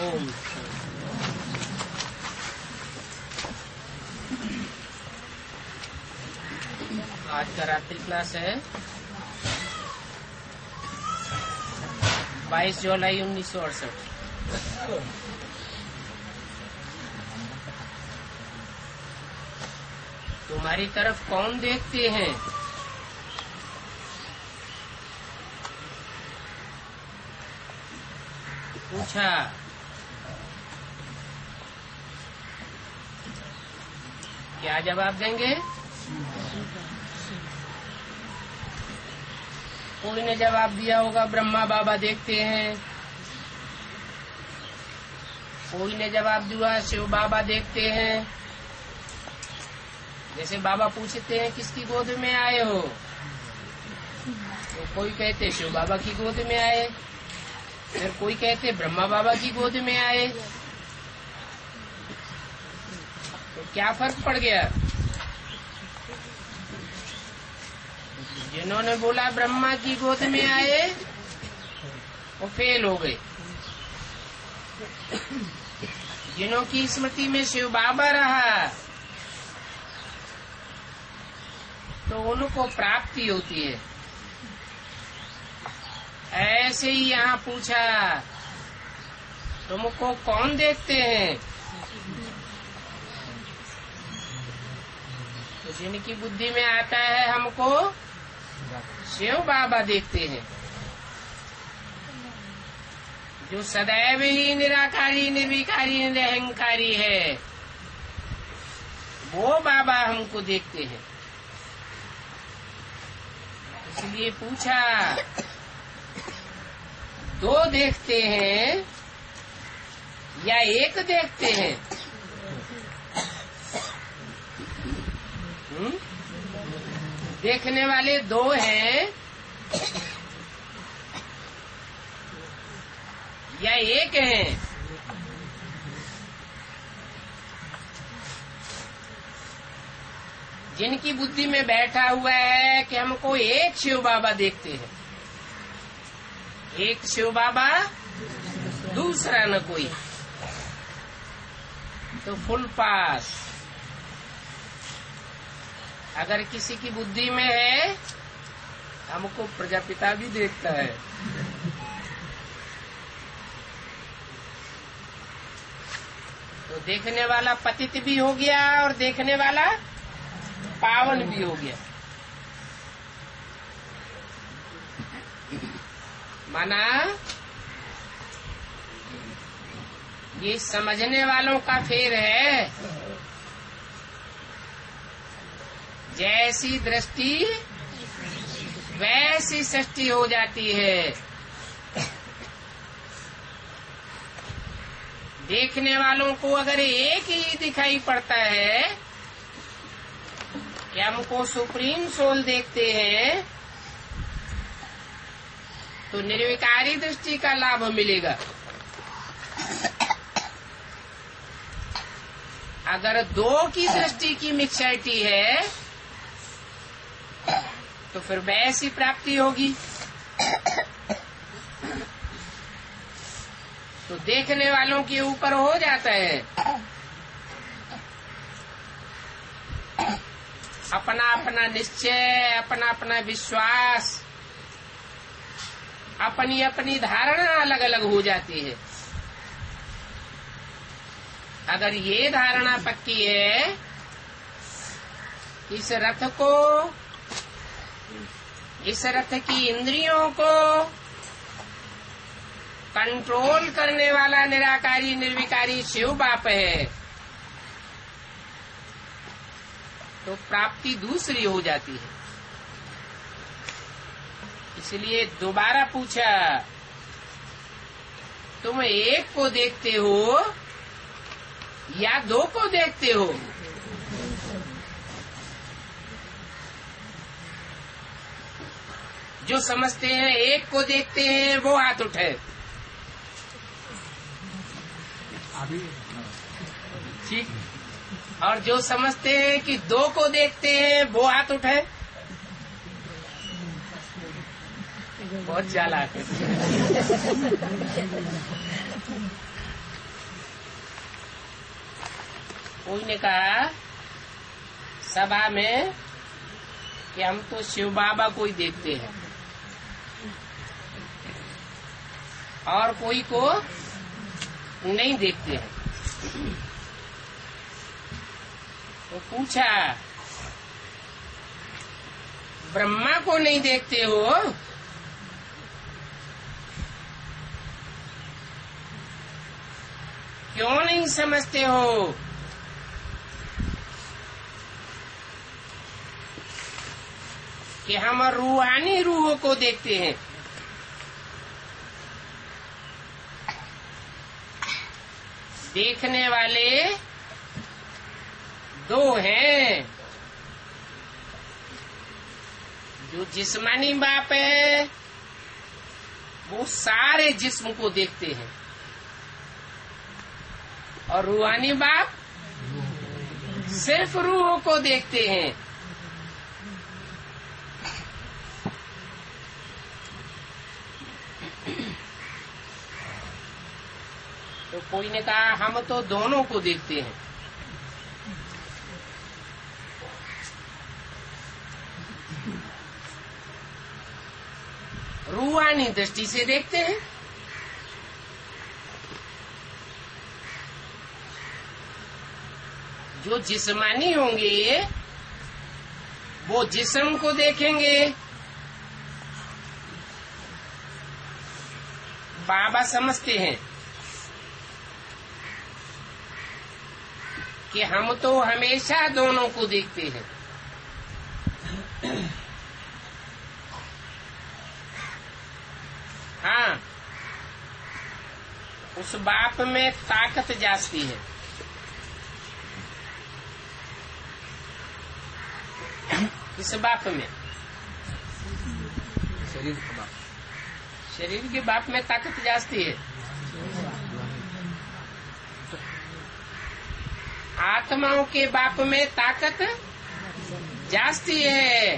ओम। आज का रात्रि क्लास है 22 जुलाई 1968। तुम्हारी तरफ कौन देखते हैं? पूछा। क्या जवाब देंगे? कोई ने जवाब दिया होगा ब्रह्मा बाबा देखते हैं, कोई ने जवाब दिया शिव बाबा देखते हैं। जैसे बाबा पूछते हैं किसकी गोद में आए हो, तो कोई कहते शिव बाबा की गोद में आए, फिर कोई कहते ब्रह्मा बाबा की गोद में आए। तो क्या फर्क पड़ गया? जिन्होंने बोला ब्रह्मा की गोद में आए वो फेल हो गए, जिन्हों की स्मृति में शिव बाबा रहा तो उनको प्राप्ति होती है। ऐसे ही यहाँ पूछा तुमको कौन देखते हैं? तो जिनकी बुद्धि में आता है हमको शिव बाबा देखते हैं, जो सदैव ही निराकारी निर्विकारी निरहंकारी है, वो बाबा हमको देखते हैं। इसलिए पूछा दो देखते हैं या एक देखते हैं? देखने वाले दो हैं या एक हैं? जिनकी बुद्धि में बैठा हुआ है कि हमको एक शिव बाबा देखते हैं, एक शिव बाबा दूसरा न कोई, तो फुल पास। अगर किसी की बुद्धि में है हमको प्रजापिता भी देखता है, तो देखने वाला पतित भी हो गया और देखने वाला पावन भी हो गया। माना ये समझने वालों का फेर है। जैसी दृष्टि वैसी सृष्टि हो जाती है। देखने वालों को अगर एक ही दिखाई पड़ता है कि हमको सुप्रीम सोल देखते हैं, तो निर्विकारी दृष्टि का लाभ मिलेगा। अगर दो की दृष्टि की मिक्सरिटी है तो फिर वैसी प्राप्ति होगी। तो देखने वालों के ऊपर हो जाता है अपना अपना निश्चय, अपना अपना विश्वास, अपनी अपनी धारणा अलग अलग हो जाती है। अगर ये धारणा पक्की है इस रथ को, इस रथ की इंद्रियों को कंट्रोल करने वाला निराकारी निर्विकारी शिव बाप है, तो प्राप्ति दूसरी हो जाती है। इसलिए दोबारा पूछा तुम एक को देखते हो या दो को देखते हो? जो समझते हैं एक को देखते हैं वो हाथ उठाए। ठीक। और जो समझते हैं कि दो को देखते हैं वो हाथ उठाए। बहुत चालाक है। कोई ने कहा सभा में कि हम तो शिव बाबा को ही देखते हैं और कोई को नहीं देखते हैं। तो पूछा, ब्रह्मा को नहीं देखते हो? क्यों नहीं समझते हो कि हम रूहानी रूहों को देखते हैं? देखने वाले दो हैं, जो जिस्मानी बाप है वो सारे जिस्म को देखते हैं और रूहानी बाप सिर्फ रूहों को देखते हैं। तो कोई ने कहा हम तो दोनों को देखते हैं। रूहानी दृष्टि से देखते हैं, जो जिस्मानी होंगे वो जिस्म को देखेंगे। बाबा समझते हैं कि हम तो हमेशा दोनों को देखते हैं। हाँ, उस बाप में ताकत जाती है। इस बाप में, शरीर के बाप में ताकत जाती है। आत्माओं के बाप में ताकत जाती है।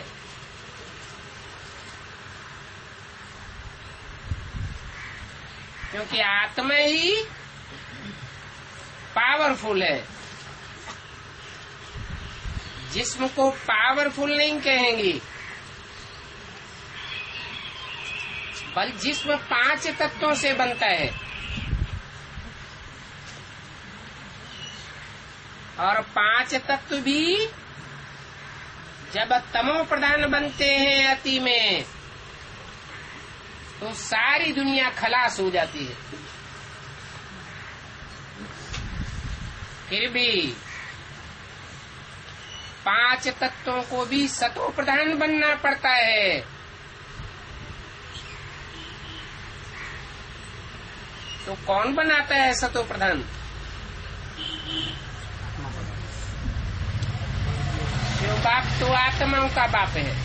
क्योंकि आत्मा ही पावरफुल है। जिस्म को पावरफुल नहीं कहेंगे, बल्कि जिस्म 5 तत्वों से बनता है और 5 तत्व भी जब तमो प्रधान बनते हैं अति में तो सारी दुनिया खलास हो जाती है। फिर भी 5 तत्वों को भी सतो प्रधान बनना पड़ता है। तो कौन बनाता है सतो प्रधान? शिव बाप तो आत्माओं का बाप है।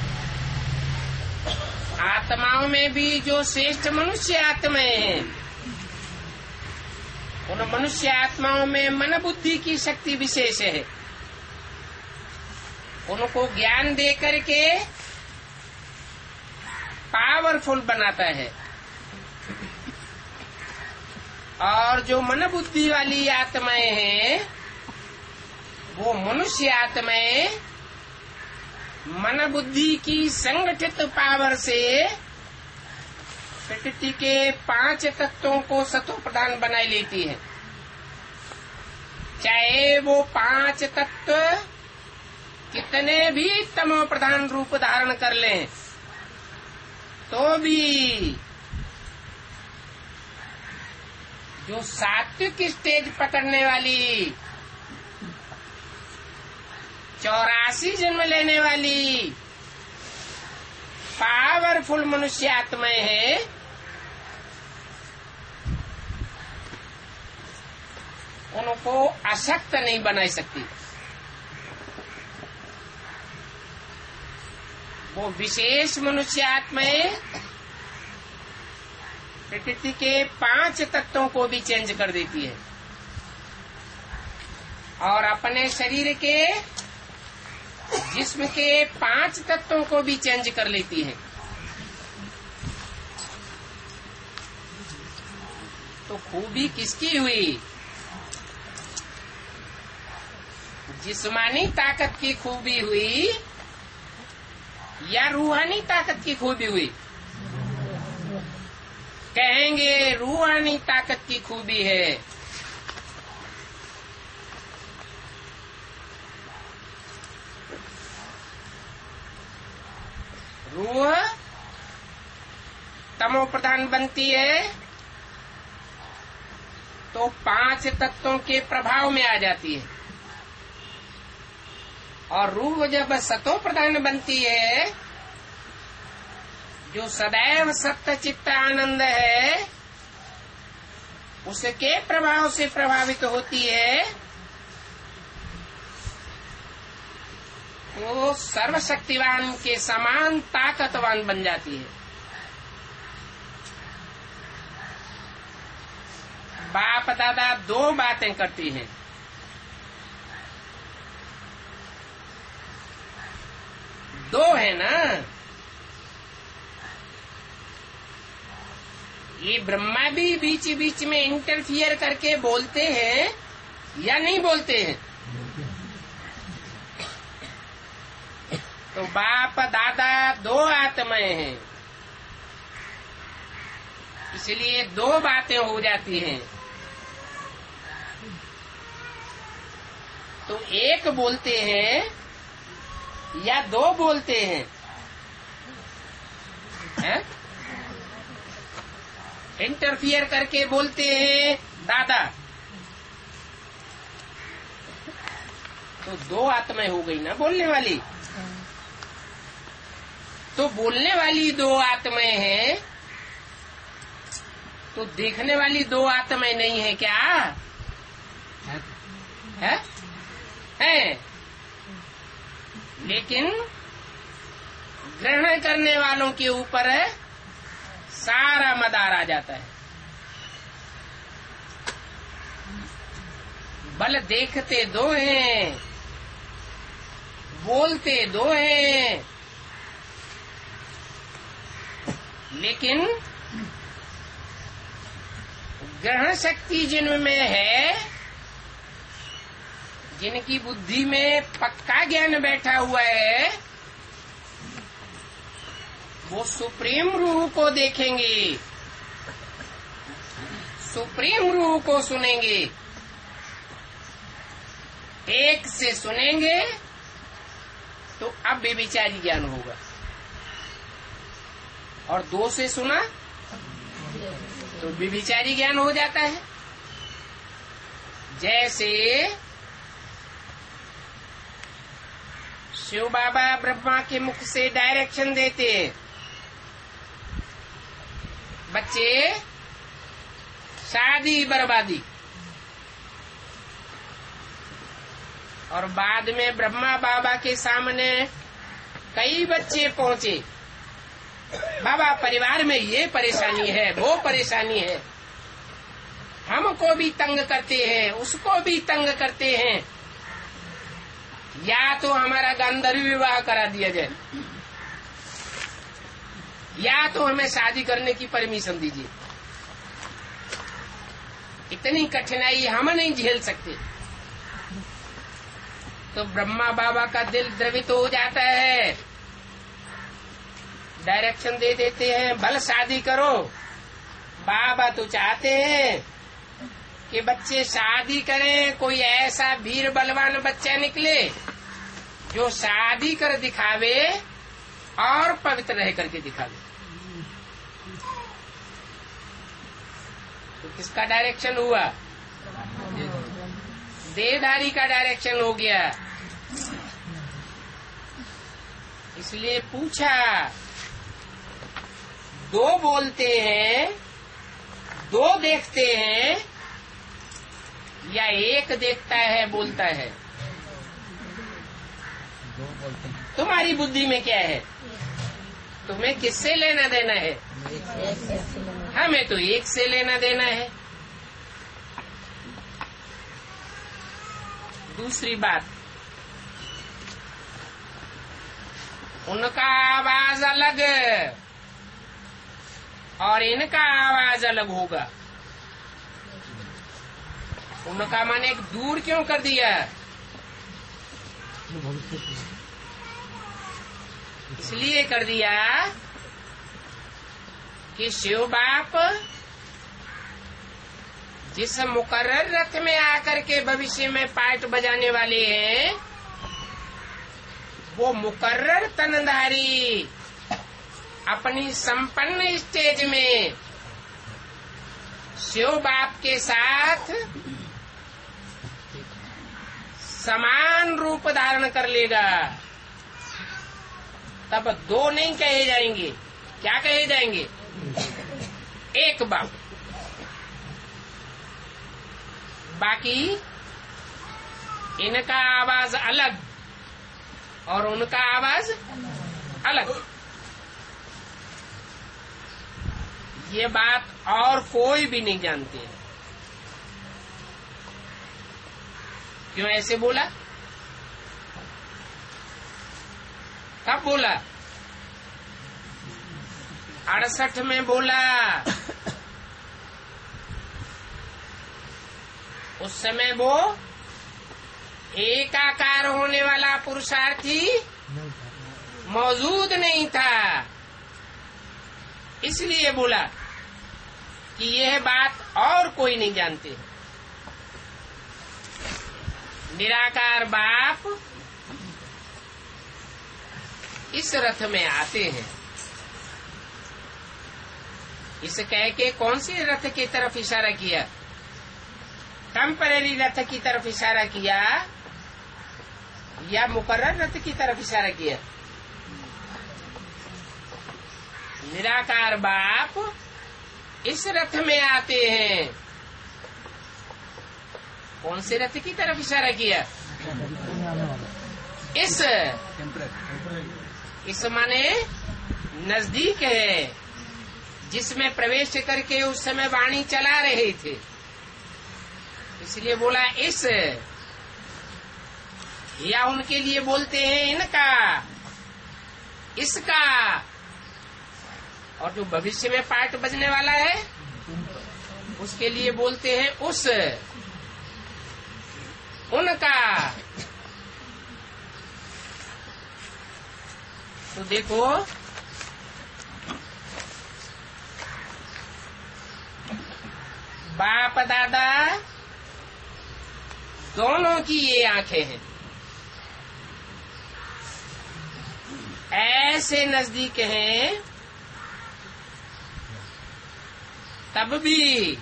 आत्माओं में भी जो श्रेष्ठ मनुष्य आत्माएं हैं, उन मनुष्य आत्माओं में मन बुद्धि की शक्ति विशेष है। उनको ज्ञान दे करके पावरफुल बनाता है। और जो मन बुद्धि वाली आत्माएं हैं वो मनुष्य आत्माएं मन बुद्धि की संगठित पावर से प्रकृति के 5 तत्वों को सतो प्रधान बनाई लेती है। चाहे वो 5 तत्व कितने भी तमो प्रधान रूप धारण कर लें तो भी जो सात्विक स्टेज पकड़ने वाली 84 जन्म लेने वाली पावरफुल मनुष्य आत्माएं हैं, उनको अशक्त नहीं बना सकती। वो विशेष मनुष्य आत्माएं प्रकृति के 5 तत्वों को भी चेंज कर देती है और अपने शरीर के जिस्म के 5 तत्वों को भी चेंज कर लेती है। तो खूबी किसकी हुई? जिस्मानी ताकत की खूबी हुई या रूहानी ताकत की खूबी हुई? कहेंगे रूहानी ताकत की खूबी है। रूह तमो प्रधान बनती है तो 5 तत्वों के प्रभाव में आ जाती है, और रूह जब सतो प्रधान बनती है, जो सदैव सत्य चित्त आनंद है, उसके प्रभाव से प्रभावित होती है, वो सर्वशक्तिवान के समान ताकतवान बन जाती है। बाप दादा 2 बातें करती हैं। दो है ना, ये ब्रह्मा भी बीच बीच में इंटरफियर करके बोलते हैं या नहीं बोलते हैं? तो बाप दादा 2 आत्माएं हैं, इसलिए 2 बातें हो जाती हैं। तो 1 बोलते हैं या 2 बोलते हैं? इंटरफियर करके बोलते हैं दादा, तो 2 आत्माएं हो गई ना बोलने वाली। तो बोलने वाली 2 आत्माएं हैं, तो देखने वाली 2 आत्माएं नहीं है क्या? है? लेकिन ग्रहण करने वालों के ऊपर सारा मदार आ जाता है। बल देखते 2 हैं, बोलते 2 हैं, लेकिन ग्रहण शक्ति जिनमें है, जिनकी बुद्धि में पक्का ज्ञान बैठा हुआ है, वो सुप्रीम रूह को देखेंगे, सुप्रीम रूह को सुनेंगे। 1 से सुनेंगे तो अब बेविचारी ज्ञान होगा, और 2 से सुना तो बेविचारी ज्ञान हो जाता है। जैसे शिव बाबा ब्रह्मा के मुख से डायरेक्शन देते, बच्चे शादी बर्बादी, और बाद में ब्रह्मा बाबा के सामने कई बच्चे पहुंचे, बाबा परिवार में ये परेशानी है, वो परेशानी है, हमको भी तंग करते हैं, उसको भी तंग करते हैं, या तो हमारा गांधर्व विवाह करा दिया जाए, या तो हमें शादी करने की परमिशन दीजिए। इतनी कठिनाई हम नहीं झेल सकते। तो ब्रह्मा बाबा का दिल द्रवित हो जाता है, डायरेक्शन दे देते हैं, भल शादी करो। बाबा तो चाहते हैं कि बच्चे शादी करें, कोई ऐसा वीर बलवान बच्चा निकले जो शादी कर दिखावे और पवित्र रह करके दिखावे। तो किसका डायरेक्शन हुआ? देहधारी का डायरेक्शन हो गया। इसलिए पूछा, 2 बोलते हैं, 2 देखते हैं, या 1 देखता है बोलता है? तुम्हारी बुद्धि में क्या है? तुम्हें किससे लेना देना है? हमें तो 1 से लेना देना है। दूसरी बात, उनका आवाज अलग और इनका आवाज अलग होगा। उनका मन एक दूर क्यों कर दिया? इसलिए कर दिया कि शिव बाप जिस मुकर्रर रथ में आकर के भविष्य में पाठ बजाने वाले हैं, वो मुकर्रर तनधारी अपनी संपन्न स्टेज में शिव बाप के साथ समान रूप धारण कर लेगा। तब दो नहीं कहे जाएंगे, क्या कहे जाएंगे? एक बाप। बाकी इनका आवाज अलग और उनका आवाज अलग। ये बात और कोई भी नहीं जानते हैं। क्यों ऐसे बोला? कब बोला? 68 में बोला। उस समय वो एकाकार होने वाला पुरुषार्थी मौजूद नहीं था, इसलिए बोला कि यह बात और कोई नहीं जानते। निराकार बाप इस रथ में आते हैं। इस कह के कौन सी रथ की तरफ इशारा किया? टेम्परेरी रथ की तरफ इशारा किया या मुकर्रर रथ की तरफ इशारा किया? निराकार बाप इस रथ में आते हैं। कौन से रथ की तरफ इशारा किया? इस माने नजदीक है, जिसमें प्रवेश करके उस समय वाणी चला रहे थे, इसलिए बोला इस। या उनके लिए बोलते हैं इनका, इसका। और जो भविष्य में पाठ बजने वाला है उसके लिए बोलते हैं उस, उनका। तो देखो बाप दादा दोनों की ये आंखें हैं, ऐसे नजदीक हैं, तब भी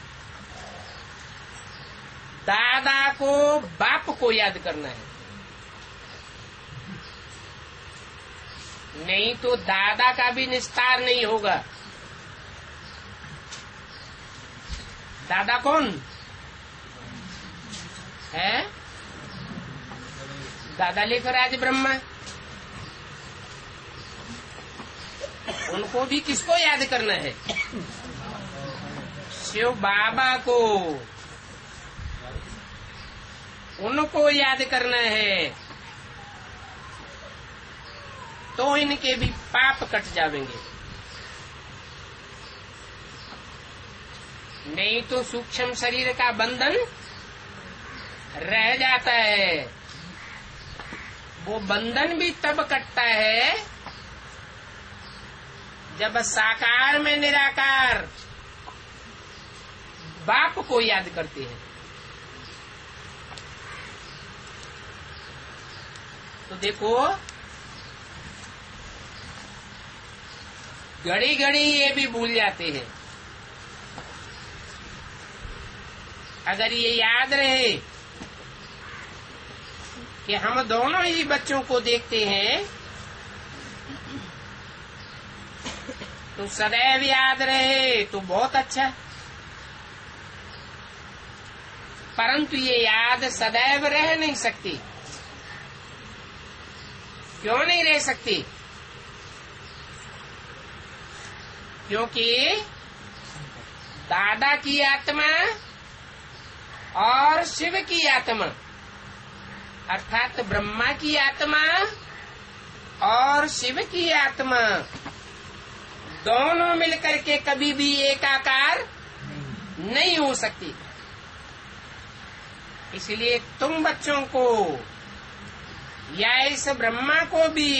दादा को बाप को याद करना है, नहीं तो दादा का भी निस्तार नहीं होगा। दादा कौन है? दादा लेकर आज ब्रह्मा। उनको भी किसको याद करना है? शिव बाबा को, उनको याद करना है, तो इनके भी पाप कट जाएंगे। नहीं तो सूक्ष्म शरीर का बंधन रह जाता है। वो बंधन भी तब कटता है जब साकार में निराकार बाप को याद करते हैं। तो देखो घड़ी घड़ी ये भी भूल जाते हैं। अगर ये याद रहे कि हम दोनों ही बच्चों को देखते हैं, तो सदैव याद रहे तो बहुत अच्छा। परंतु ये याद सदैव रह नहीं सकती। क्यों नहीं रह सकती? क्योंकि दादा की आत्मा और शिव की आत्मा, अर्थात ब्रह्मा की आत्मा और शिव की आत्मा दोनों मिलकर के कभी भी एकाकार नहीं हो सकती। इसलिए तुम बच्चों को या इस ब्रह्मा को भी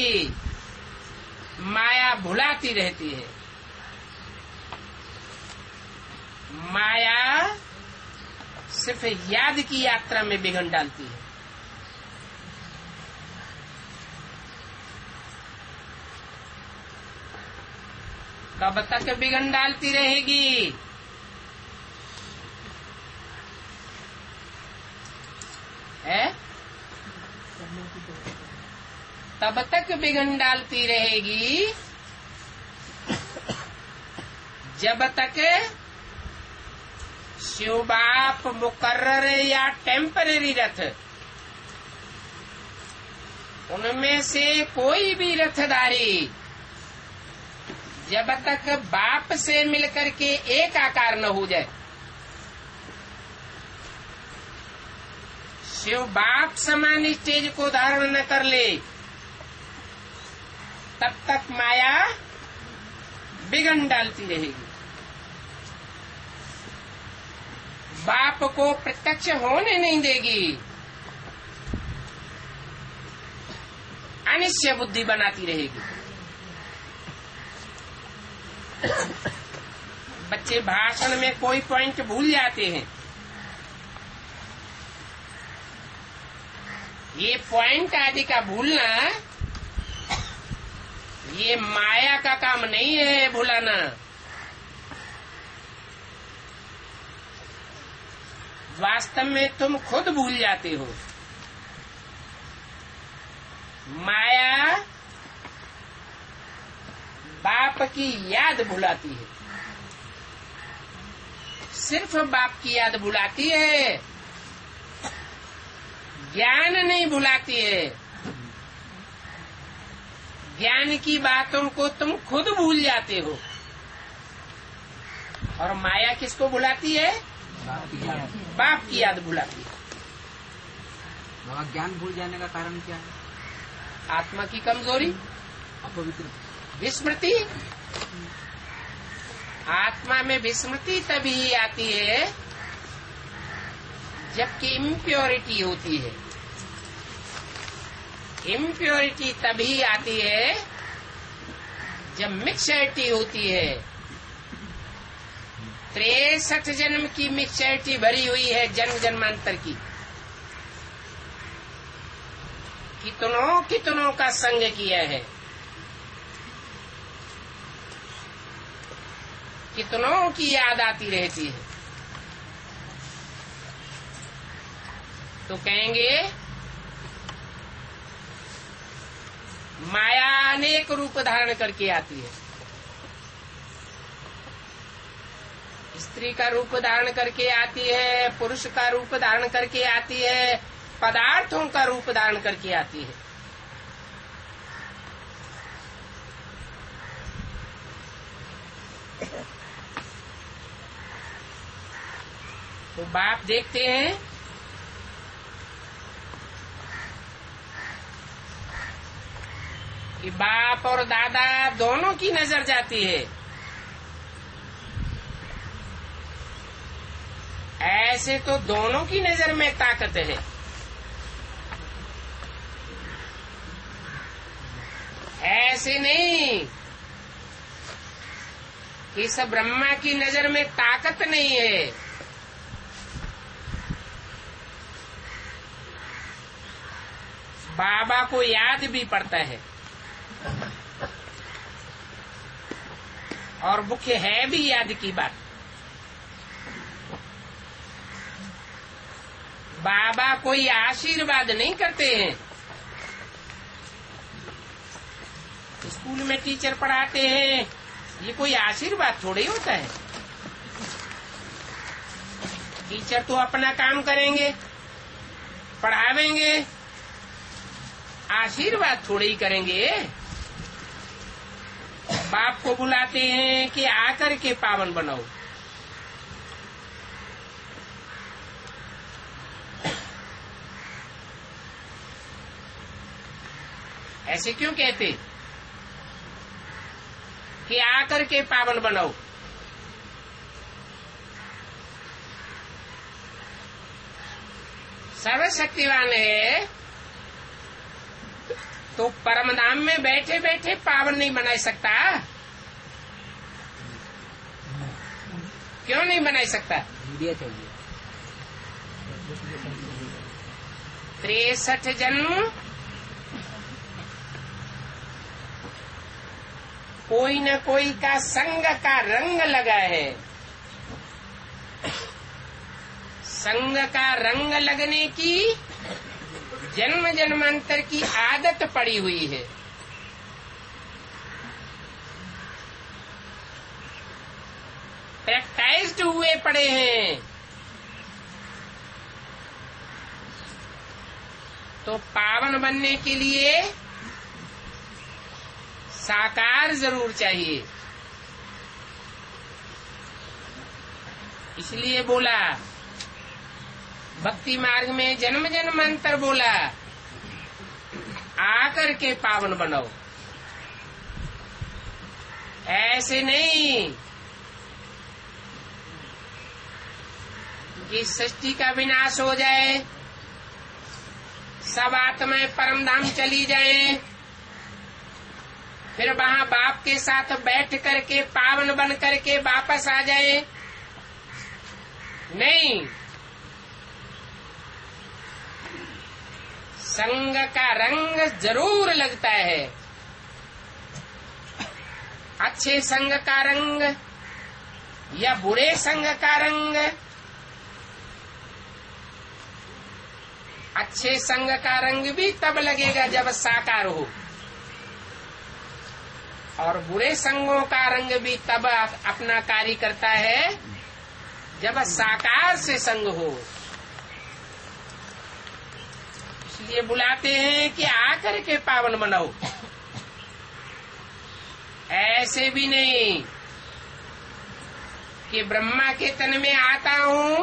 माया भुलाती रहती है। माया सिर्फ याद की यात्रा में विघ्न डालती है। कब तक विघ्न डालती रहेगी? है? तब तक विघ्न डालती रहेगी जब तक शिव बाप मुकर्रर या टेम्पररी रथ, उनमें से कोई भी रथधारी जब तक बाप से मिलकर के एक आकार न हो जाए, शिव बाप समान स्टेज को धारण न कर ले, तब तक माया विघ्न डालती रहेगी। बाप को प्रत्यक्ष होने नहीं देगी, अनिश्चय बुद्धि बनाती रहेगी। बच्चे भाषण में कोई पॉइंट भूल जाते हैं। ये पॉइंट आदि का भूलना, ये माया का काम नहीं है भुलाना। वास्तव में तुम खुद भूल जाते हो। माया बाप की याद भुलाती है, सिर्फ बाप की याद भुलाती है, ज्ञान नहीं भुलाती है। ज्ञान की बातों को तुम खुद भूल जाते हो। और माया किसको भुलाती है? बाप की याद भुलाती है। ज्ञान भूल जाने का कारण क्या है? आत्मा की कमजोरी, अपवित्र, विस्मृति। आत्मा में विस्मृति तभी आती है जबकि इम्प्योरिटी होती है। इम्प्योरिटी तभी आती है जब मिक्सरिटी होती है। 63 जन्म की मिक्सरिटी भरी हुई है, जन्म जन्मांतर की। कितनों कितनों का संग किया है, कितनों की याद आती रहती है। तो कहेंगे माया अनेक रूप धारण करके आती है। स्त्री का रूप धारण करके आती है, पुरुष का रूप धारण करके आती है, पदार्थों का रूप धारण करके आती है। तो बाप देखते हैं कि बाप और दादा दोनों की नजर जाती है। ऐसे तो दोनों की नजर में ताकत है। ऐसे नहीं कि इस ब्रह्मा की नजर में ताकत नहीं है। बाबा को याद भी पड़ता है और मुख्य है भी याद की बात। बाबा कोई आशीर्वाद नहीं करते हैं। स्कूल में टीचर पढ़ाते हैं, ये कोई आशीर्वाद थोड़ी होता है। टीचर तो अपना काम करेंगे, पढ़ावेंगे, आशीर्वाद थोड़े ही करेंगे। बाप को बुलाते हैं कि आकर के पावन बनाओ। ऐसे क्यों कहते कि आकर के पावन बनाओ? सर्वशक्तिवान है, तो परम धाम में बैठे बैठे पावन नहीं बना सकता? क्यों नहीं बना सकता? मीडिया चाहिए। 63 जन्म कोई न कोई का संग का रंग लगा है। संग का रंग लगने की जन्म जन्मांतर की आदत पड़ी हुई है। प्रैक्टाइज्ड हुए पड़े हैं। तो पावन बनने के लिए साकार जरूर चाहिए। इसलिए बोला भक्ति मार्ग में जन्म जन्मांतर बोला आकर के पावन बनो। ऐसे नहीं कि सृष्टि का विनाश हो जाए, सब आत्माएं परम धाम चली जाएं, फिर वहां बाप के साथ बैठ करके पावन बन करके वापस आ जाए। नहीं, संग का रंग जरूर लगता है। अच्छे संग का रंग या बुरे संग का रंग। अच्छे संग का रंग भी तब लगेगा जब साकार हो, और बुरे संगों का रंग भी तब अपना कार्य करता है जब साकार से संग हो। इसलिए बुलाते हैं कि आकर के पावन बनाओ। ऐसे भी नहीं कि ब्रह्मा के तन में आता हूँ,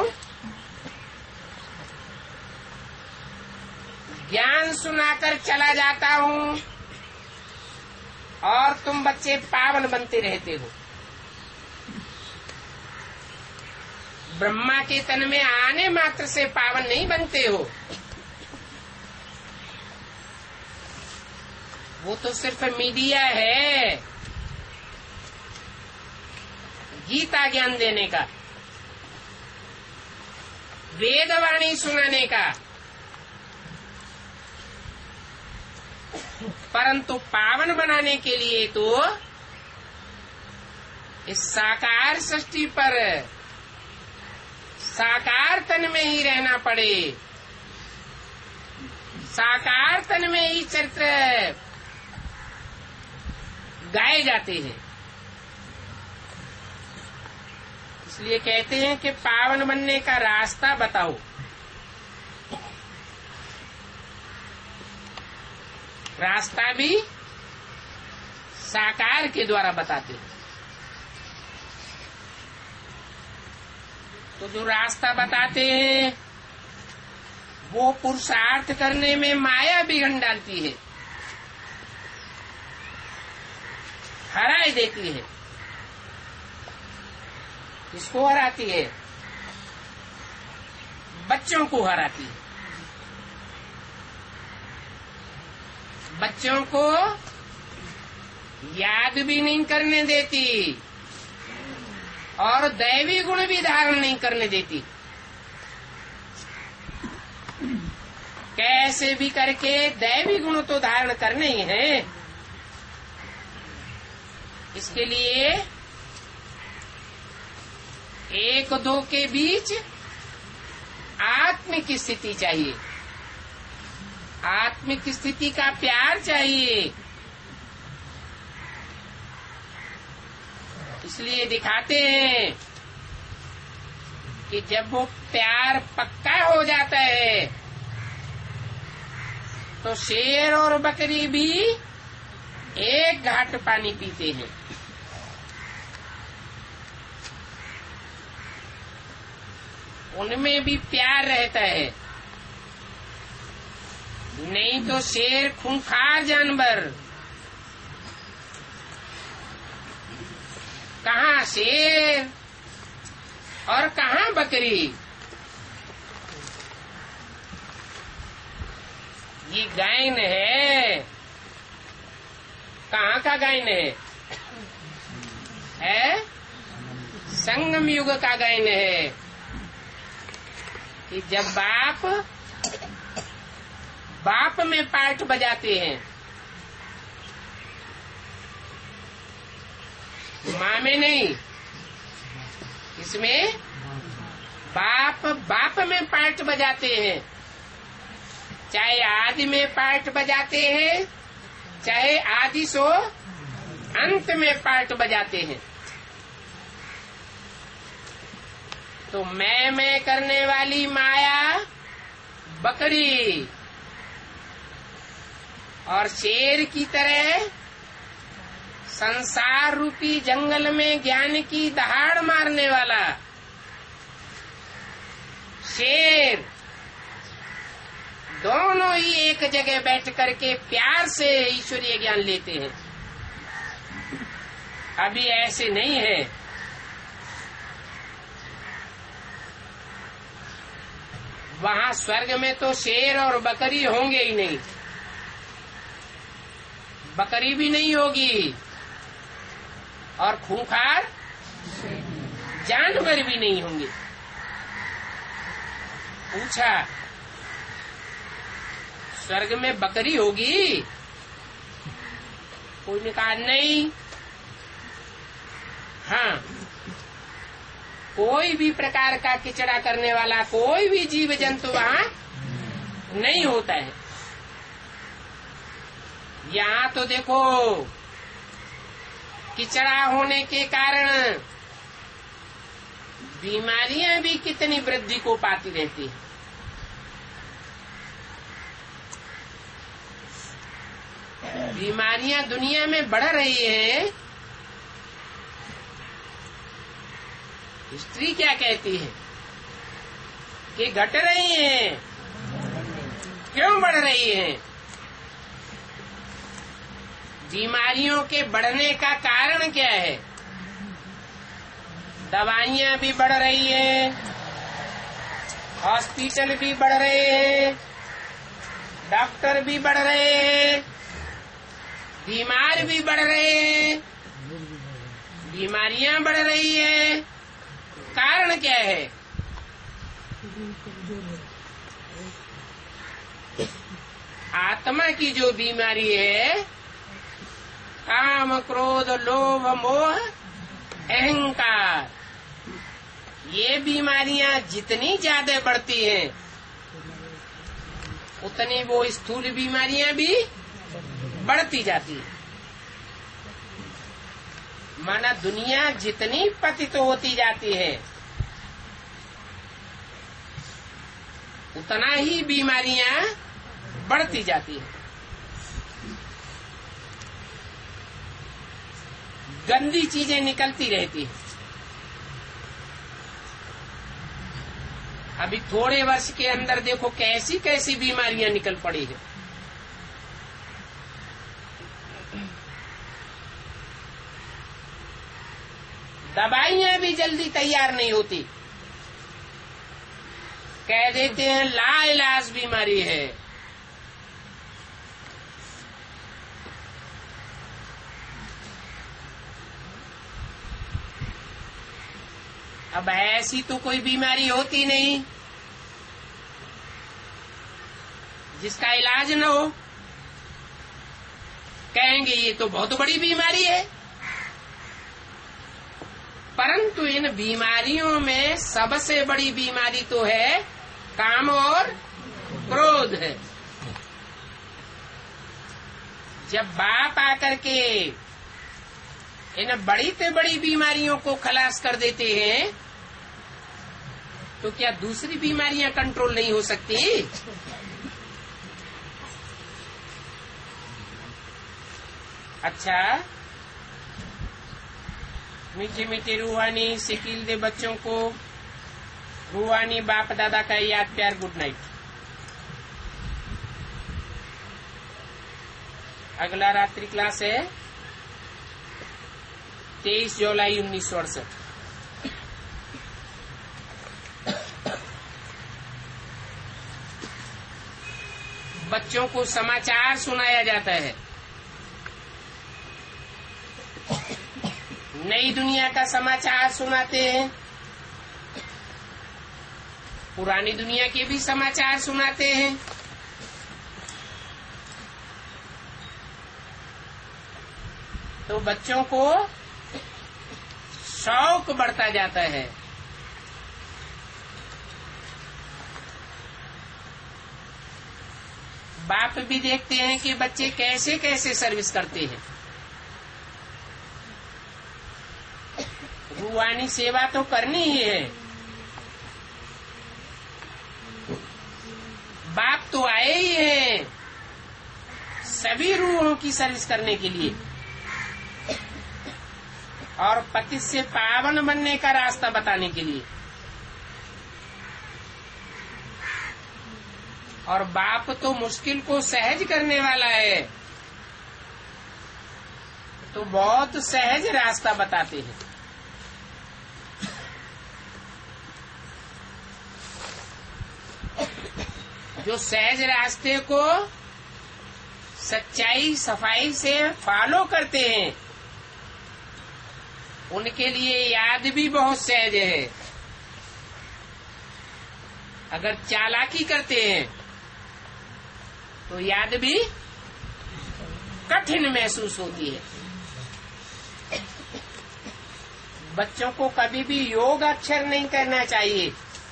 ज्ञान सुनाकर चला जाता हूँ और तुम बच्चे पावन बनते रहते हो। ब्रह्मा के तन में आने मात्र से पावन नहीं बनते हो। वो तो सिर्फ मीडिया है गीता ज्ञान देने का, वेदवाणी सुनाने का, परंतु पावन बनाने के लिए तो इस साकार सृष्टि पर साकार तन में ही रहना पड़े। साकार तन में ही चरित्र गाए जाते हैं। इसलिए कहते हैं कि पावन बनने का रास्ता बताओ। रास्ता भी साकार के द्वारा बताते हैं। तो जो रास्ता बताते हैं वो पुरुषार्थ करने में माया बिघन डालती है, हराई देती है। किसको हराती है? बच्चों को हराती है। बच्चों को याद भी नहीं करने देती और दैवी गुण भी धारण नहीं करने देती। कैसे भी करके दैवी गुण तो धारण करने ही हैं। इसके लिए एक दो के बीच आत्मिक स्थिति चाहिए, आत्मिक स्थिति का प्यार चाहिए। इसलिए दिखाते हैं कि जब वो प्यार पक्का हो जाता है तो शेर और बकरी भी एक घाट पानी पीते हैं। उनमें भी प्यार रहता है। नहीं तो शेर खूंखार जानवर, कहाँ शेर और कहाँ बकरी। ये गायन है कहाँ का गायन है? संगम युग का गायन है कि जब बाप में पार्ट बजाते हैं, माँ में नहीं। इसमें बाप में पार्ट बजाते हैं, चाहे आदि में पार्ट बजाते हैं, चाहे आदि सो अंत में पार्ट बजाते हैं। तो मैं करने वाली माया बकरी और शेर की तरह संसार रूपी जंगल में ज्ञान की दहाड़ मारने वाला शेर, दोनों ही एक जगह बैठ करके प्यार से ईश्वरीय ज्ञान लेते हैं। अभी ऐसे नहीं है। वहां स्वर्ग में तो शेर और बकरी होंगे ही नहीं, बकरी भी नहीं होगी और खूंखार जानवर भी नहीं होंगे। पूछा, स्वर्ग में बकरी होगी? कोई ने कहा नहीं। हाँ, कोई भी प्रकार का किचड़ा करने वाला कोई भी जीव जंतु वहाँ नहीं होता है। यहाँ तो देखो, किचड़ा होने के कारण बीमारियां भी कितनी वृद्धि को पाती रहती है। बीमारियां दुनिया में बढ़ रही है। हिस्ट्री क्या कहती है कि घट रही है। क्यों बढ़ रही है? बीमारियों के बढ़ने का कारण क्या है? दवाइयां भी बढ़ रही है, हॉस्पिटल भी बढ़ रहे हैं, डॉक्टर भी बढ़ रहे हैं, बीमार भी बढ़ रहे हैं, बीमारियां बढ़ रही है। कारण क्या है? आत्मा की जो बीमारी है, काम क्रोध लोभ मोह अहंकार, ये बीमारियां जितनी ज्यादा बढ़ती हैं उतनी वो स्थूल बीमारियां भी बढ़ती जाती है। माना दुनिया जितनी पतित होती जाती है उतना ही बीमारियां बढ़ती जाती है। गंदी चीजें निकलती रहती है। अभी थोड़े वर्ष के अंदर देखो कैसी कैसी बीमारियां निकल पड़ी है। दवाइयां भी जल्दी तैयार नहीं होती, कह देते हैं लाइलाज बीमारी है। अब ऐसी तो कोई बीमारी होती नहीं जिसका इलाज न हो। कहेंगे ये तो बहुत बड़ी बीमारी है। परंतु इन बीमारियों में सबसे बड़ी बीमारी तो है काम और क्रोध है। जब बाप आकर के इन बड़ी से बड़ी बीमारियों को खलास कर देते हैं तो क्या दूसरी बीमारियां कंट्रोल नहीं हो सकती? अच्छा, मीठी मीठी रूहानी सिकिल दे बच्चों को, रूहानी बाप दादा का याद प्यार, गुड नाइट। अगला रात्रि क्लास है 23 जुलाई 1968। बच्चों को समाचार सुनाया जाता है। नई दुनिया का समाचार सुनाते हैं, पुरानी दुनिया के भी समाचार सुनाते हैं। तो बच्चों को शौक बढ़ता जाता है। बाप भी देखते हैं कि बच्चे कैसे कैसे सर्विस करते हैं। रूहानी सेवा तो करनी ही है। बाप तो आए ही हैं सभी रूहों की सर्विस करने के लिए और पतित से पावन बनने का रास्ता बताने के लिए। और बाप तो मुश्किल को सहज करने वाला है, तो बहुत सहज रास्ता बताते हैं। जो सहज रास्ते को सच्चाई सफाई से फॉलो करते हैं, उनके लिए याद भी बहुत सहज है। अगर चालाकी करते हैं तो याद भी कठिन महसूस होती है। बच्चों को कभी भी योग अक्षर नहीं करना चाहिए।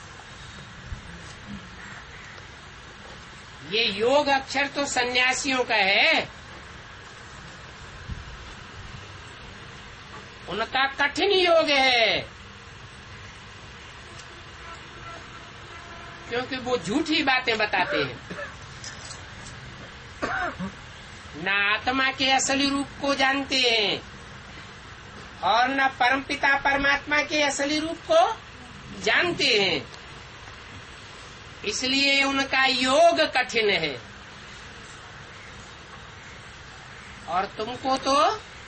ये योग अक्षर तो सन्यासियों का है, उनका कठिन योग है, क्योंकि वो झूठी बातें बताते हैं। न आत्मा के असली रूप को जानते हैं और न परमपिता परमात्मा के असली रूप को जानते हैं, इसलिए उनका योग कठिन है। और तुमको तो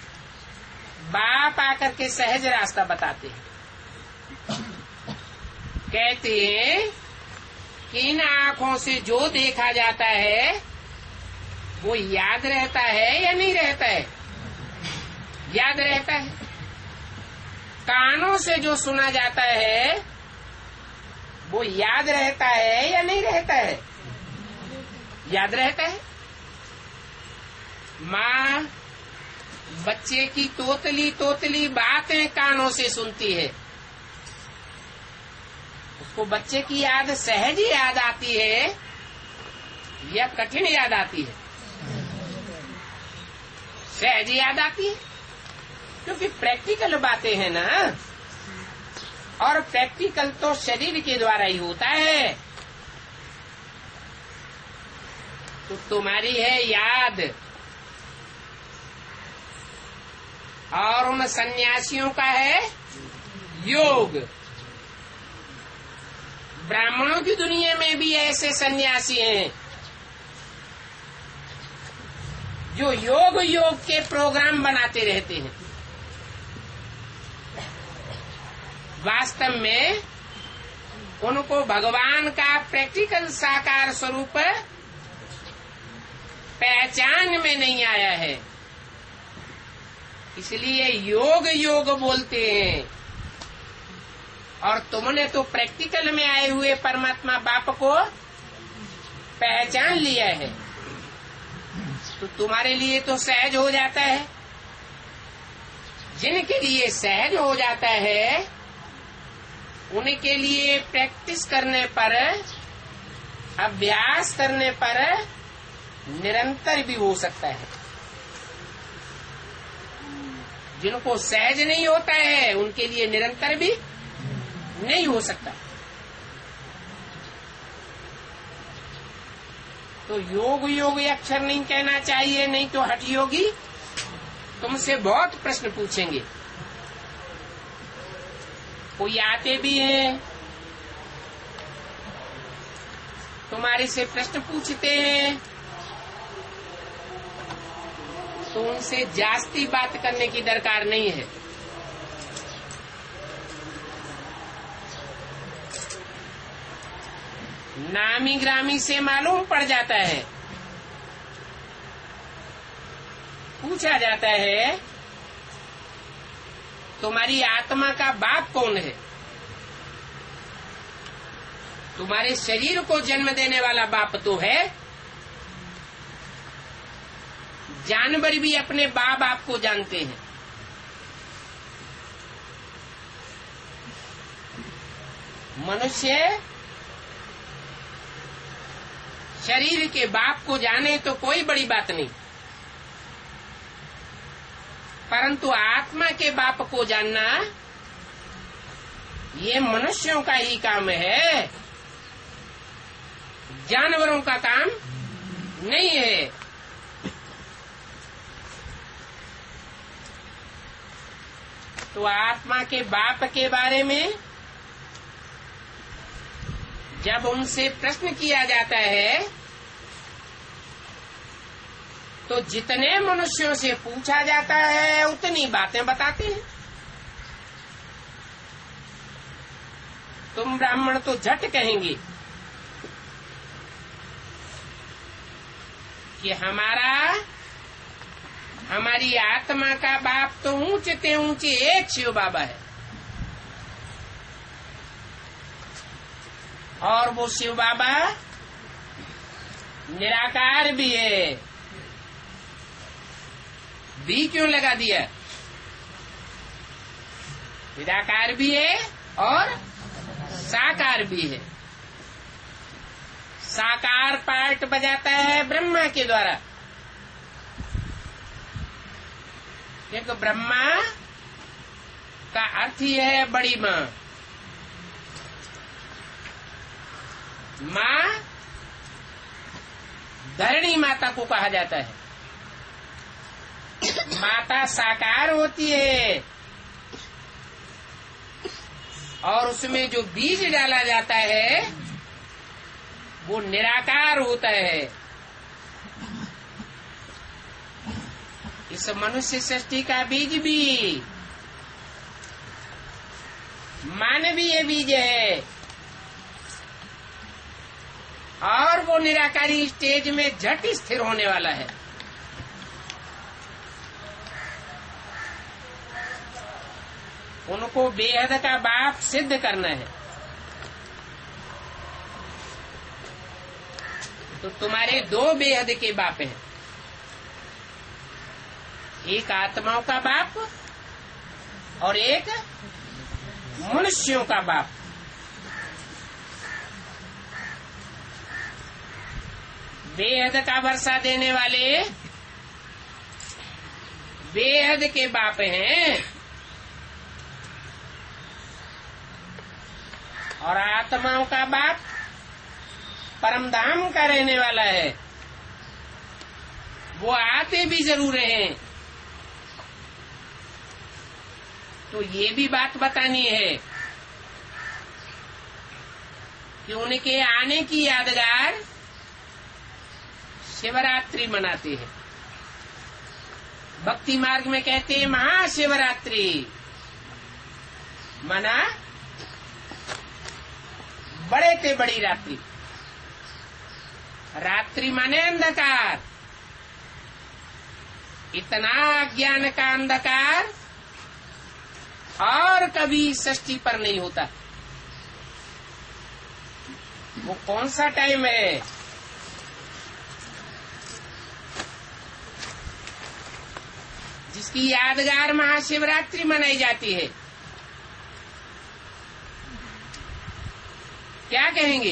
बाप आकर के सहज रास्ता बताते हैं। कहते हैं कि इन आँखों से जो देखा जाता है वो याद रहता है या नहीं रहता है? याद रहता है। कानों से जो सुना जाता है वो याद रहता है या नहीं रहता है? याद रहता है। माँ बच्चे की तोतली तोतली बातें कानों से सुनती है, उसको बच्चे की याद सहज ही याद आती है या कठिन याद आती है? सहज याद आती है, क्योंकि प्रैक्टिकल बातें हैं ना, और प्रैक्टिकल तो शरीर के द्वारा ही होता है। तो तुम्हारी है याद, और उन सन्यासियों का है योग। ब्राह्मणों की दुनिया में भी ऐसे सन्यासी हैं जो योग के प्रोग्राम बनाते रहते हैं। वास्तव में उनको भगवान का प्रैक्टिकल साकार स्वरूप पहचान में नहीं आया है, इसलिए योग बोलते हैं। और तुमने तो प्रैक्टिकल में आए हुए परमात्मा बाप को पहचान लिया है, तो तुम्हारे लिए तो सहज हो जाता है। जिनके लिए सहज हो जाता है उनके लिए प्रैक्टिस करने पर, अभ्यास करने पर निरंतर भी हो सकता है। जिनको सहज नहीं होता है उनके लिए निरंतर भी नहीं हो सकता। तो योग अक्षर नहीं कहना चाहिए, नहीं तो हठ योगी तुमसे बहुत प्रश्न पूछेंगे। कोई आते भी हैं, तुम्हारे से प्रश्न पूछते हैं, तो उनसे जास्ती बात करने की दरकार नहीं है। नामी ग्रामी से मालूम पड़ जाता है, पूछा जाता है तुम्हारी आत्मा का बाप कौन है? तुम्हारे शरीर को जन्म देने वाला बाप तो है। जानवर भी अपने बाप को जानते हैं। मनुष्य शरीर के बाप को जाने तो कोई बड़ी बात नहीं, परंतु आत्मा के बाप को जानना ये मनुष्यों का ही काम है, जानवरों का काम नहीं है। तो आत्मा के बाप के बारे में जब उनसे प्रश्न किया जाता है तो जितने मनुष्यों से पूछा जाता है उतनी बातें बताते हैं। तुम ब्राह्मण तो झट कहेंगे कि हमारी आत्मा का बाप तो ऊंचे ते ऊंचे एक शिव बाबा है, और वो शिव बाबा निराकार भी है। भी क्यों लगा दिया? निराकार भी है और साकार भी है। साकार पार्ट बजाता है ब्रह्मा के द्वारा, क्योंकि ब्रह्मा का अर्थ ही है बड़ी माँ। माँ धरणी माता को कहा जाता है। माता साकार होती है और उसमें जो बीज डाला जाता है वो निराकार होता है। इस मनुष्य सृष्टि का बीज भी मानवीय बीज है, और वो निराकारी स्टेज में झट स्थिर होने वाला है। उनको बेहद का बाप सिद्ध करना है। तो तुम्हारे दो बेहद के बाप हैं, एक आत्माओं का बाप और एक मनुष्यों का बाप। बेहद का वर्षा देने वाले बेहद के बाप हैं, और आत्माओं का बाप परम धाम का रहने वाला है। वो आते भी जरूर हैं। तो ये भी बात बतानी है कि उनके आने की यादगार शिवरात्रि मनाते हैं। भक्ति मार्ग में कहते हैं महाशिवरात्रि, मना बड़े ते बड़ी रात्रि। रात्रि माने अंधकार। इतना ज्ञान का अंधकार और कभी सृष्टि पर नहीं होता। वो कौन सा टाइम है? जिसकी यादगार महाशिवरात्रि मनाई जाती है। क्या कहेंगे?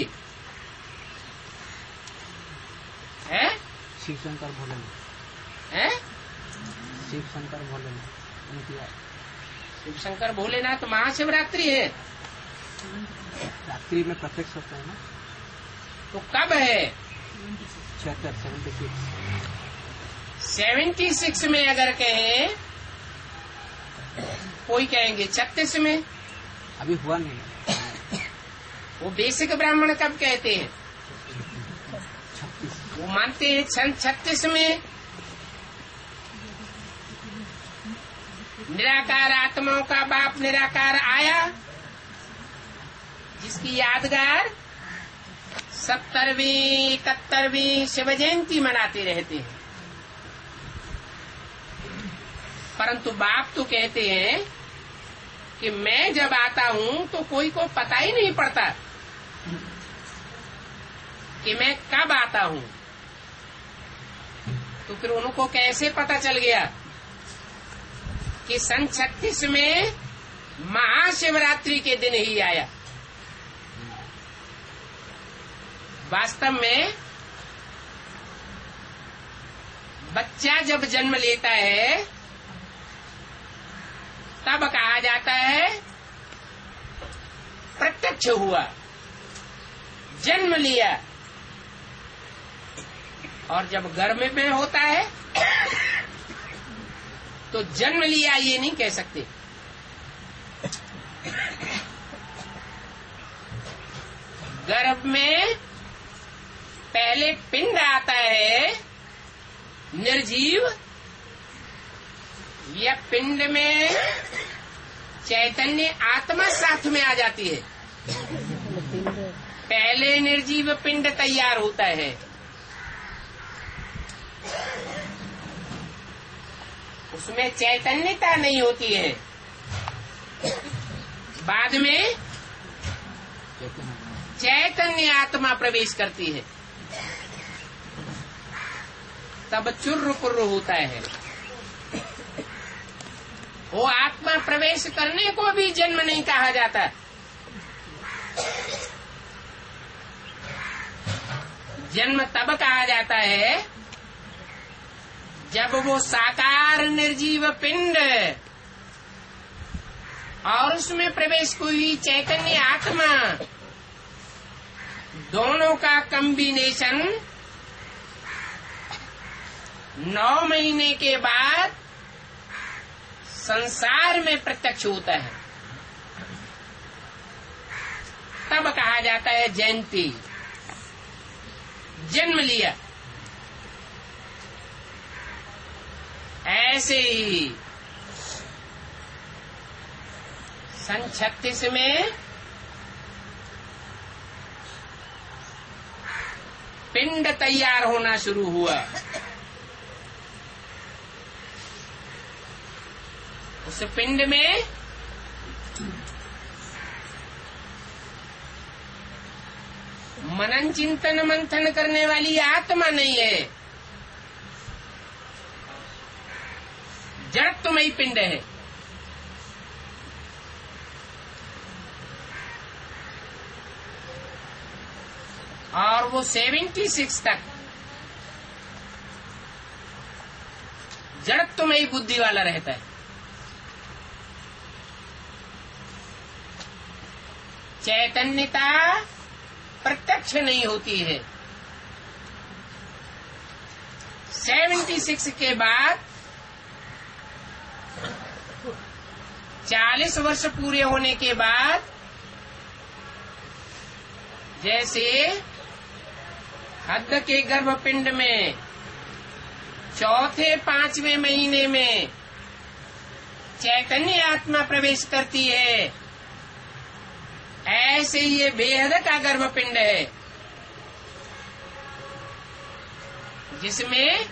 है शिव शंकर भोलेनाथ। है शिव शंकर भोलेनाथ उनकी शिव शंकर भोलेनाथ महाशिवरात्रि है। रात्रि में प्रत्यक्ष होता है ना। तो कब है? 76 में अगर कहें, कोई कहेंगे 36 में। अभी हुआ नहीं। वो बेसिक ब्राह्मण कब कहते हैं? 36। वो मानते हैं सन 36 में। निराकार आत्माओं का बाप निराकार आया, जिसकी यादगार 70वीं 71वीं शिव जयंती मनाते रहते हैं। परंतु बाप तो कहते हैं कि मैं जब आता हूं तो कोई को पता ही नहीं पड़ता कि मैं कब आता हूं। तो फिर उनको कैसे पता चल गया कि सन 36 में महाशिवरात्रि के दिन ही आया? वास्तव में बच्चा जब जन्म लेता है तब कहा जाता है प्रत्यक्ष हुआ, जन्म लिया। और जब गर्भ में होता है तो जन्म लिया ये नहीं कह सकते। गर्भ में पहले पिंड आता है निर्जीव, या पिंड में चैतन्य आत्मा साथ में आ जाती है। पहले निर्जीव पिंड तैयार होता है, उसमें चैतन्यता नहीं होती है। बाद में चैतन्य आत्मा प्रवेश करती है, तब चुर्र पुर्र होता है। वो आत्मा प्रवेश करने को भी जन्म नहीं कहा जाता। जन्म तब कहा जाता है जब वो साकार निर्जीव पिंड और उसमें प्रवेश हुई चैतन्य आत्मा, दोनों का कॉम्बिनेशन 9 महीने के बाद संसार में प्रत्यक्ष होता है। तब कहा जाता है जयंती, जन्म लिया। ऐसे ही सन 36 में पिंड तैयार होना शुरू हुआ। उस पिंड में मनन चिंतन मंथन करने वाली आत्मा नहीं है, जड़त्वमयी पिंड है। और वो 76 तक जड़त्वमयी बुद्धि वाला रहता है। चैतन्यता प्रत्यक्ष नहीं होती है। 76 के बाद 40 वर्ष पूरे होने के बाद, जैसे हद के गर्भपिंड में चौथे 5वें महीने में चैतन्य आत्मा प्रवेश करती है, ऐसे ये बेहद का गर्भपिंड है जिसमें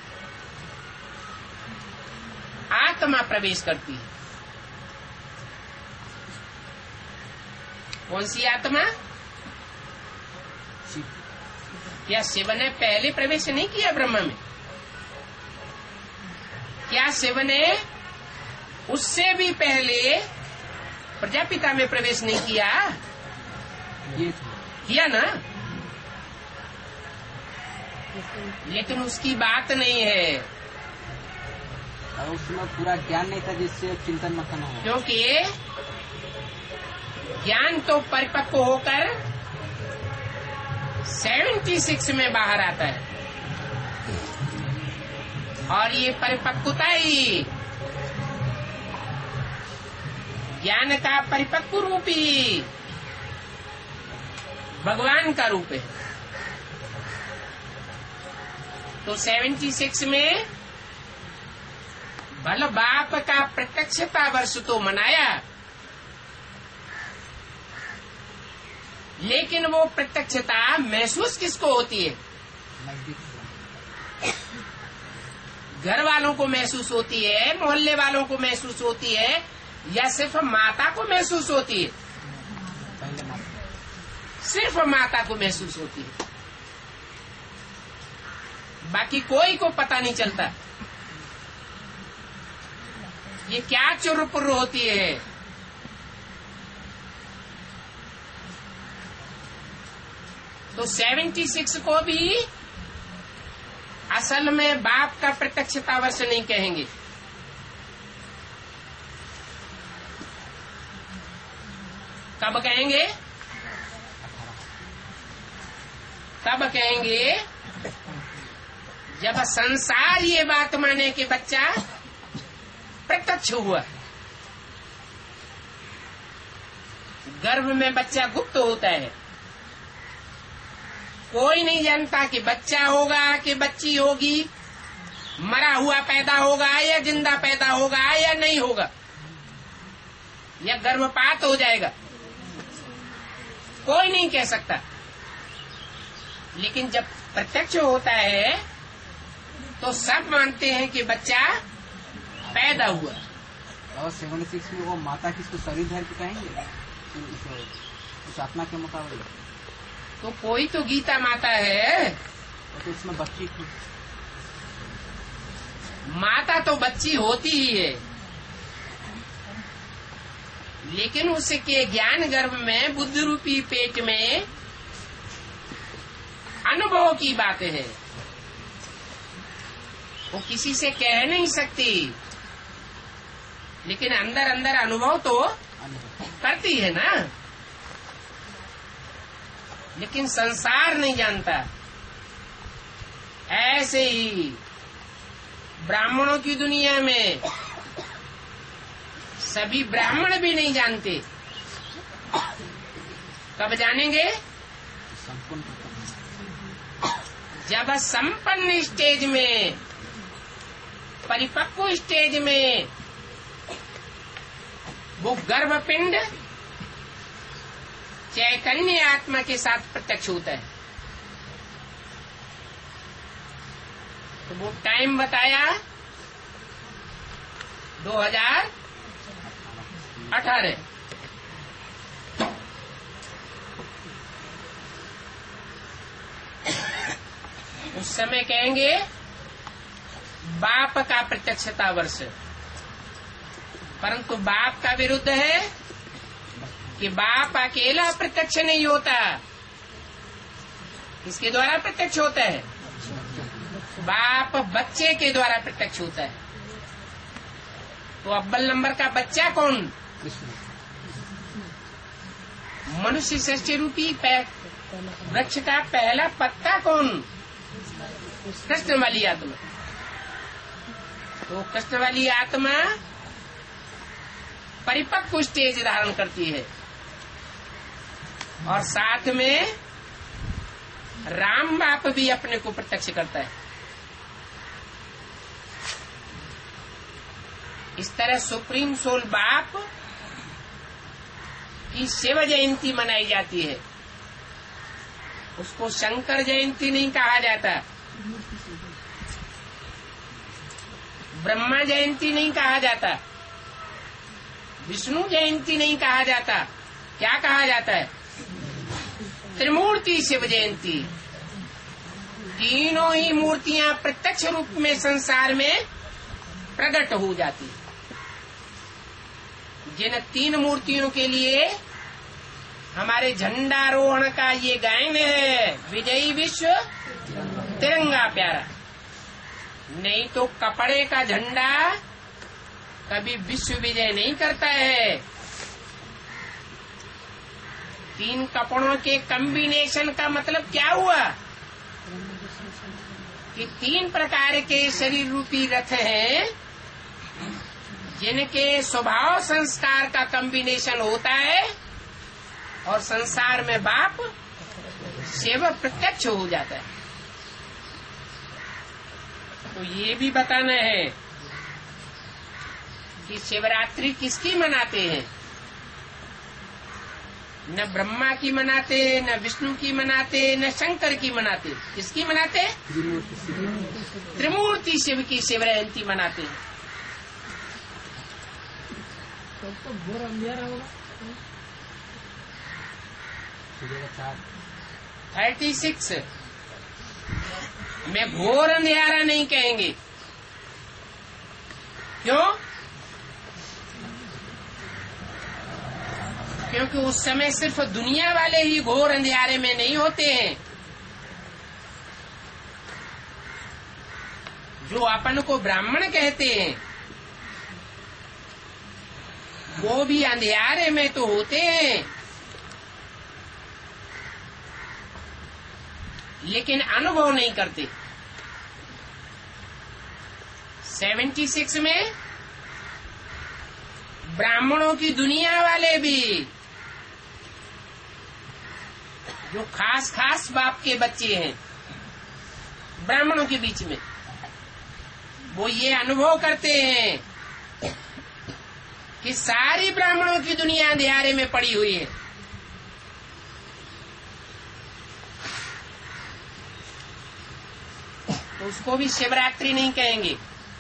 आत्मा प्रवेश करती है। कौन सी आत्मा? क्या शिव ने पहले प्रवेश नहीं किया ब्रह्मा में? क्या शिव ने उससे भी पहले प्रजापिता में प्रवेश नहीं किया? किया ना, लेकिन उसकी बात नहीं है। और उसमें पूरा ज्ञान नहीं था जिससे चिंतन मंथन हो, क्योंकि ज्ञान तो परिपक्व होकर 76 में बाहर आता है। और ये परिपक्वता ही ज्ञान का परिपक्व रूप ही भगवान का रूप है। तो 76 में भल बाप का प्रत्यक्षता वर्ष तो मनाया, लेकिन वो प्रत्यक्षता महसूस किसको होती है? घर वालों को महसूस होती है, मोहल्ले वालों को महसूस होती है, या सिर्फ माता को महसूस होती है? पहले माता। सिर्फ माता को महसूस होती है, बाकी कोई को पता नहीं चलता ये क्या चुरुपुर होती है। तो 76 को भी असल में बाप का प्रत्यक्षतावर्ष नहीं कहेंगे। कब कहेंगे? तब कहेंगे जब संसार ये बात माने कि बच्चा प्रत्यक्ष हुआ। गर्भ में बच्चा गुप्त होता है, कोई नहीं जानता कि बच्चा होगा कि बच्ची होगी, मरा हुआ पैदा होगा या जिंदा पैदा होगा या नहीं होगा, या गर्भपात हो जाएगा, कोई नहीं कह सकता। लेकिन जब प्रत्यक्ष होता है तो सब मानते हैं कि बच्चा पैदा हुआ। और 76 में वो माता किसको शरीर धर के कहेंगे उस आत्मा के मुकाबले? तो कोई तो गीता माता है, तो इसमें बच्ची की माता तो बच्ची होती ही है, लेकिन उसके ज्ञान गर्भ में बुद्धि रूपी पेट में अनुभव की बात है, वो किसी से कह नहीं सकती, लेकिन अंदर अंदर अनुभव तो करती है ना। लेकिन संसार नहीं जानता। ऐसे ही ब्राह्मणों की दुनिया में सभी ब्राह्मण भी नहीं जानते। कब जानेंगे? जब संपन्न स्टेज में, परिपक्व स्टेज में वो गर्भपिंड चैतन्य आत्मा के साथ प्रत्यक्ष होता है। तो वो टाइम बताया 2018। उस समय कहेंगे बाप का प्रत्यक्षता वर्ष, परंतु बाप का विरुद्ध है कि बाप अकेला प्रत्यक्ष नहीं होता। किसके द्वारा प्रत्यक्ष होता है? बाप बच्चे के द्वारा प्रत्यक्ष होता है। तो अव्वल नंबर का बच्चा कौन? मनुष्य सृष्टि रूपी वृक्ष का पहला पत्ता कौन? कृष्ण वाली आत्मा। तो कृष्ण वाली आत्मा परिपक्व स्टेज धारण करती है, और साथ में राम बाप भी अपने को प्रत्यक्ष करता है। इस तरह सुप्रीम सोल बाप की शिव जयंती मनाई जाती है। उसको शंकर जयंती नहीं कहा जाता, ब्रह्मा जयंती नहीं कहा जाता, विष्णु जयंती नहीं कहा जाता। क्या कहा जाता है? त्रिमूर्ति शिव जयंती। तीनों ही मूर्तियां प्रत्यक्ष रूप में संसार में प्रकट हो जाती। जिन तीन मूर्तियों के लिए हमारे झंडारोहण का ये गायन है, विजयी विश्व तिरंगा प्यारा। नहीं तो कपड़े का झंडा कभी विश्व विजय नहीं करता है। तीन कपड़ों के कॉम्बिनेशन का मतलब क्या हुआ कि तीन प्रकार के शरीर रूपी रथ हैं, जिनके स्वभाव संस्कार का कॉम्बिनेशन होता है, और संसार में बाप शिव प्रत्यक्ष हो जाता है। तो ये भी बताना है कि शिवरात्रि किसकी मनाते हैं? न ब्रह्मा की मनाते, न विष्णु की मनाते, न शंकर की मनाते। किसकी मनाते? त्रिमूर्ति शिव की शिव जयंती मनाते हैं। तो घोर अंधेरा होगा। 36 में घोर अंधेरा नहीं कहेंगे। क्यों? क्योंकि उस समय सिर्फ दुनिया वाले ही घोर अंधेरे में नहीं होते हैं। जो अपन को ब्राह्मण कहते हैं वो भी अंधेरे में तो होते हैं, लेकिन अनुभव नहीं करते। 76 में ब्राह्मणों की दुनिया वाले भी, जो खास खास बाप के बच्चे हैं ब्राह्मणों के बीच में, वो ये अनुभव करते हैं कि सारी ब्राह्मणों की दुनिया अंधेरे में पड़ी हुई है। तो उसको भी शिवरात्रि नहीं कहेंगे।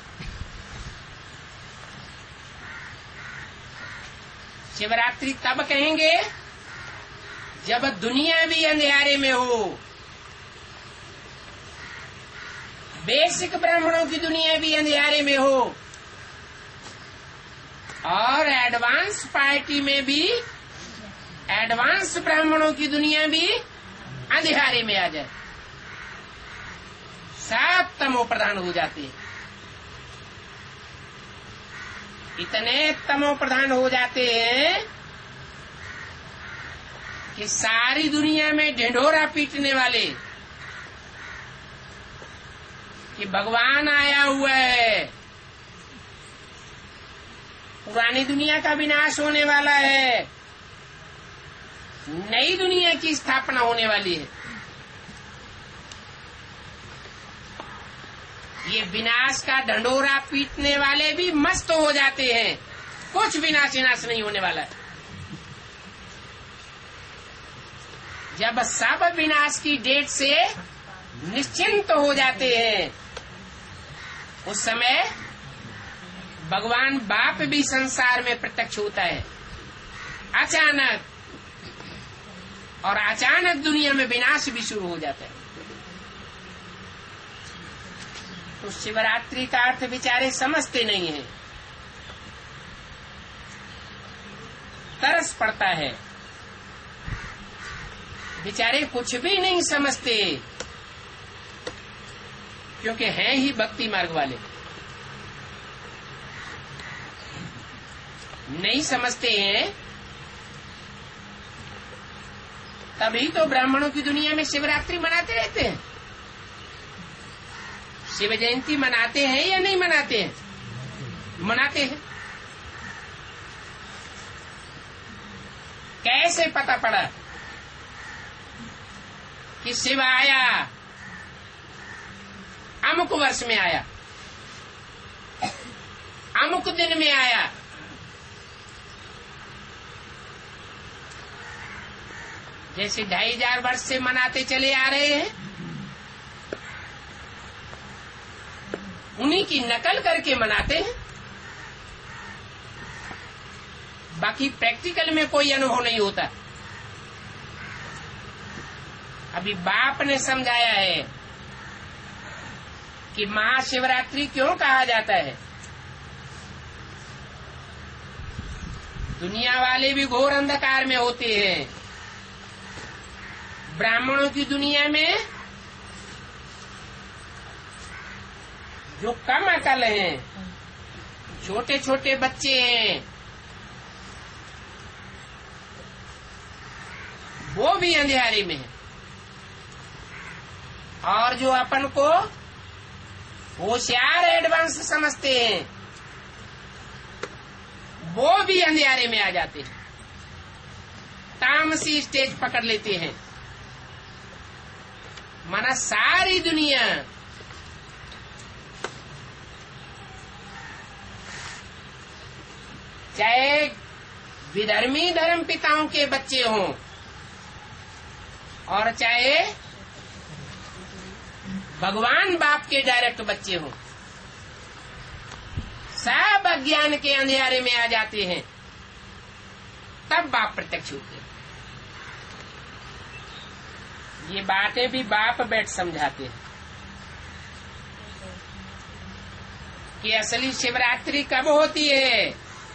शिवरात्रि तब कहेंगे जब दुनिया भी अंधेरे में हो, बेसिक ब्राह्मणों की दुनिया भी अंधेरे में हो और एडवांस पार्टी में भी एडवांस ब्राह्मणों की दुनिया भी अंधेरे में आ जाए। सब तमो प्रधान हो जाते हैं। इतने तमो प्रधान हो जाते हैं कि सारी दुनिया में ढिंढोरा पीटने वाले कि भगवान आया हुआ है, पुरानी दुनिया का विनाश होने वाला है, नई दुनिया की स्थापना होने वाली है। ये विनाश का ढंढोरा पीटने वाले भी मस्त हो जाते हैं, कुछ विनाश नहीं होने वाला है। जब सब विनाश की डेट से निश्चिंत हो जाते हैं, उस समय भगवान बाप भी संसार में प्रत्यक्ष होता है अचानक, और अचानक दुनिया में विनाश भी शुरू हो जाता है। तो शिवरात्रि का अर्थ बेचारे समझते नहीं है, तरस पड़ता है, बेचारे कुछ भी नहीं समझते, क्योंकि हैं ही भक्ति मार्ग वाले। नहीं समझते हैं, तभी तो ब्राह्मणों की दुनिया में शिवरात्रि मनाते रहते हैं। शिव जयंती मनाते हैं या नहीं मनाते हैं? मनाते हैं। कैसे पता पड़ा कि शिव आया, अमुक वर्ष में आया, अमुक दिन में आया? जैसे 2500 वर्ष से मनाते चले आ रहे हैं, उन्हीं की नकल करके मनाते हैं। बाकी प्रैक्टिकल में कोई अनुभव नहीं होता। अभी बाप ने समझाया है कि महाशिवरात्रि क्यों कहा जाता है। दुनिया वाले भी घोर अंधकार में होते हैं, ब्राह्मणों की दुनिया में जो कम अकल हैं, छोटे छोटे बच्चे हैं, वो भी अंधेरे में है, और जो अपन को होशियार एडवांस समझते हैं वो भी अंधेरे में आ जाते हैं, तामसी स्टेज पकड़ लेते हैं। माना सारी दुनिया चाहे विधर्मी धर्म पिताओं के बच्चे हों और चाहे भगवान बाप के डायरेक्ट बच्चे हों, सब अज्ञान के अंधेरे में आ जाते हैं। तब बाप प्रत्यक्ष होते हैं। ये बातें भी बाप बैठ समझाते हैं कि असली शिवरात्रि कब होती है,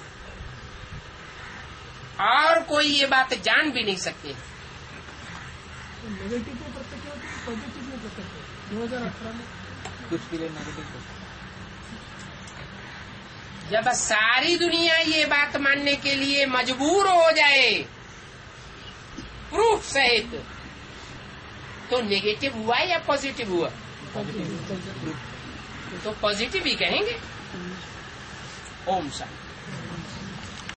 और कोई ये बात जान भी नहीं सकते। नेगेटिव में प्रत्यक्ष होती है, पॉजिटिव में प्रत्यक्ष होती है। 2018 में कुछ के लिए नेगेटिव। जब सारी दुनिया ये बात मानने के लिए मजबूर हो जाए प्रूफ सहित, तो नेगेटिव हुआ या पॉजिटिव हुआ? तो पॉजिटिव ही कहेंगे। ओम शांति।